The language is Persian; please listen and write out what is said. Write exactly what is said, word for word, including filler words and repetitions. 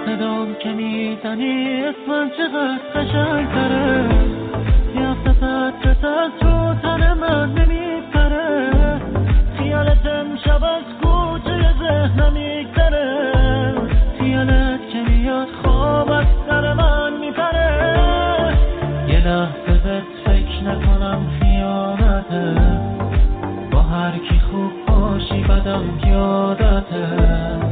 صدام که میزنی اسمم چقدر قشنگ‌تره، یه ستت از رو تن من نمیگذره، خیالت امشب از کوچه ذهنم میگذره، خیالت که میاد خواب از سر من میپره، یه لحظه بهت فکر نکنم خیانته، با هر کی خوب باشی بدم یادته.